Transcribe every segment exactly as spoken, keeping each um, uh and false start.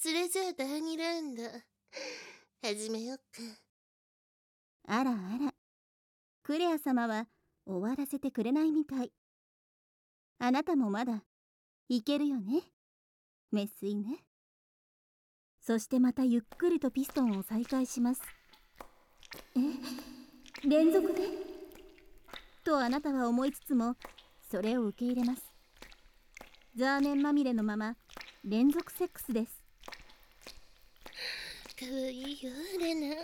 それじゃあだいにラウンド始めよっか。 あらあら、クレア様は終わらせてくれないみたい。あなたもまだいけるよね、メス犬。そしてまたゆっくりとピストンを再開します。え、連続でとあなたは思いつつも、それを受け入れます。ザーメンまみれのまま連続セックスです。 かわいいよレナ。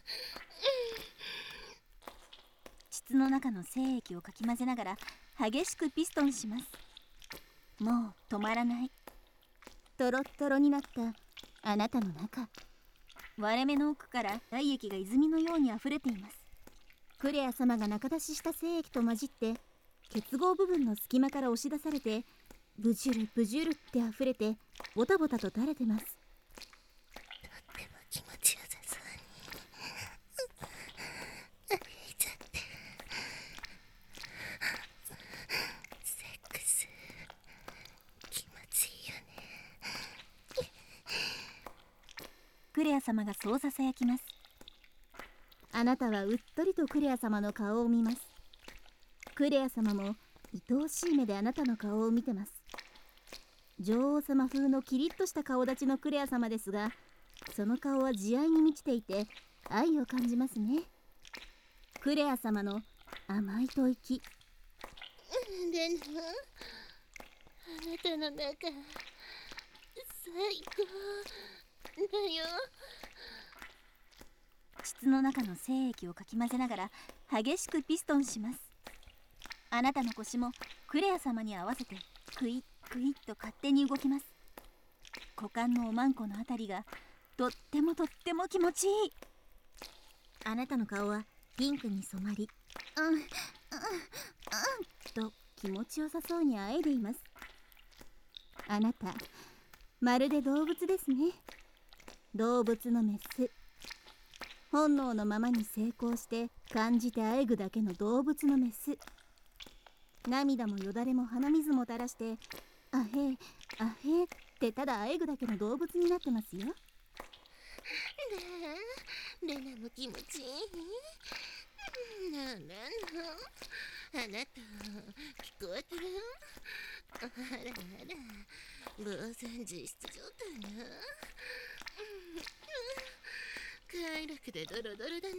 膣の中の精液をかき混ぜながら激しくピストンします。もう止まらない。トロットロになったあなたの中、割れ目の奥から体液が泉のようにあふれています。クレア様が中出しした精液と混じって結合部分の隙間から押し出されて、ブジュルブジュルってあふれてボタボタと垂れてます。 とっても気持ちよさそうに歩いちゃって。セックス気持ちいいよね。 クレア様がそうささやきます。あなたはうっとりとクレア様の顔を見ます。クレア様も愛おしい目であなたの顔を見てます。女王様風のキリッとした顔立ちのクレア様ですが、その顔は慈愛に満ちていて愛を感じますね。クレア様の甘い吐息。 レナ、あなたの中最高だよ。 膣の中の精液をかき混ぜながら激しくピストンします。あなたの腰もクレア様に合わせてクイックイッと勝手に動きます。股間のおまんこのあたりがとってもとっても気持ちいい。あなたの顔はピンクに染まり、うんうんうんと気持ちよさそうにあえいでいます。あなたまるで動物ですね。動物のメス。本能のままに成功して感じてあえぐだけの動物のメス。涙もよだれも鼻水も垂らしてあへえあへえってただあえぐだけの動物になってますよ。 レナも気持ちいい。なあなあなあ、あなた聞こえてる？あらあら、呆然自失状態ね。快楽でドロドロだね。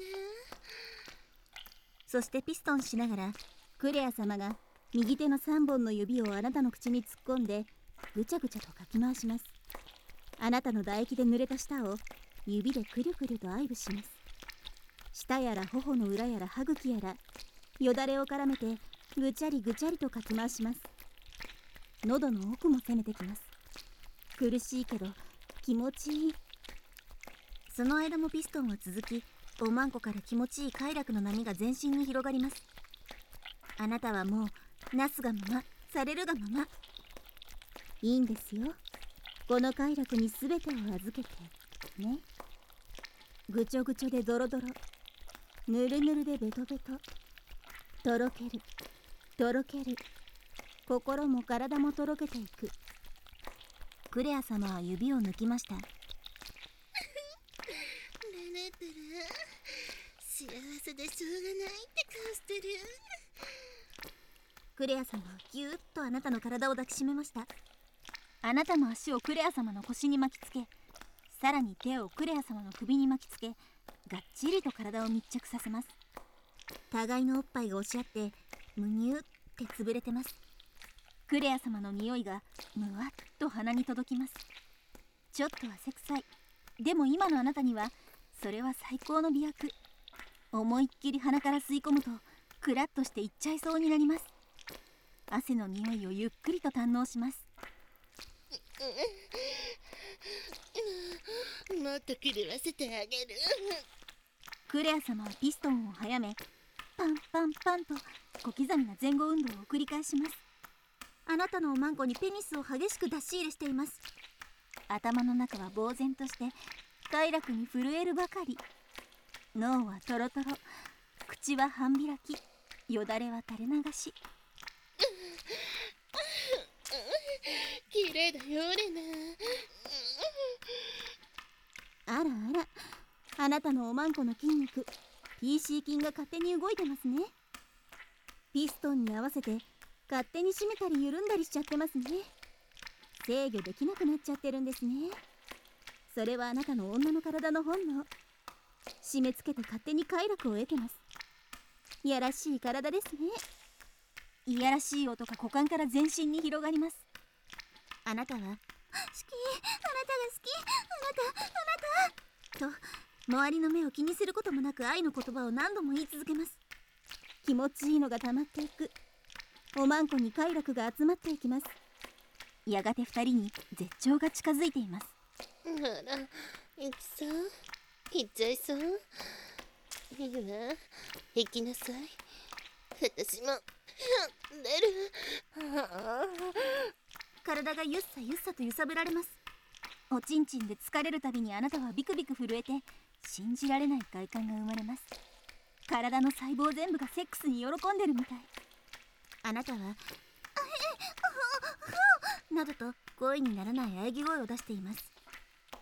そしてピストンしながらクレア様が右手のさんぼんの指をあなたの口に突っ込んでぐちゃぐちゃとかき回します。あなたの唾液で濡れた舌を指でくるくると愛撫します。舌やら頬の裏やら歯茎やらよだれを絡めてぐちゃりぐちゃりとかき回します。喉の奥も攻めてきます。苦しいけど気持ちいい。その間もピストンは続き、おまんこから気持ちいい快楽の波が全身に広がります。あなたはもうなすがままされるがまま。いいんですよ、この快楽に全てを預けてね。ぐちょぐちょでドロドロ、ぬるぬるでベトベト、とろけるとろける、心も体もとろけていく。クレア様は指を抜きました。 レナったら幸せでしょうがないって顔してる。 クレア様はぎゅーっとあなたの体を抱きしめました。あなたも足をクレア様の腰に巻きつけ、さらに手をクレア様の首に巻きつけ、がっちりと体を密着させます。互いのおっぱいが押し合ってむにゅーって潰れてます。クレア様の匂いがむわっと鼻に届きます。ちょっと汗臭い。でも今のあなたにはそれは最高の美薬。思いっきり鼻から吸い込むとクラッとしていっちゃいそうになります。汗の匂いをゆっくりと堪能します。 もっと狂わせてあげる。 クレア様はピストンを速め、パンパンパンと小刻みな前後運動を繰り返します。あなたのおまんこにペニスを激しく出し入れしています。頭の中は呆然として快楽に震えるばかり。脳はトロトロ、口は半開き、よだれは垂れ流し。 綺麗だよレナ。 あらあら、あなたのおまんこの筋肉、ピーシー 筋が勝手に動いてますね。ピストンに合わせて勝手に締めたり緩んだりしちゃってますね。制御できなくなっちゃってるんですね。それはあなたの女の体の本能。締め付けて勝手に快楽を得てます。いやらしい体ですね。いやらしい音が股間から全身に広がります。あなたは好き、あなたが好き、あなた、あなたと周りの目を気にすることもなく愛の言葉を何度も言い続けます。気持ちいいのが溜まっていく。おまんこに快楽が集まっていきます。やがて二人に絶頂が近づいています。 あら、ゆきさん、行っちゃいそう。いいわ、行きなさい。私も出る。はあ、 体がゆっさゆっさと揺さぶられます。おちんちんで疲れるたびにあなたはビクビク震えて、信じられない快感が生まれます。体の細胞全部がセックスに喜んでるみたい。あなたはなどと声にならない喘ぎ声を出しています。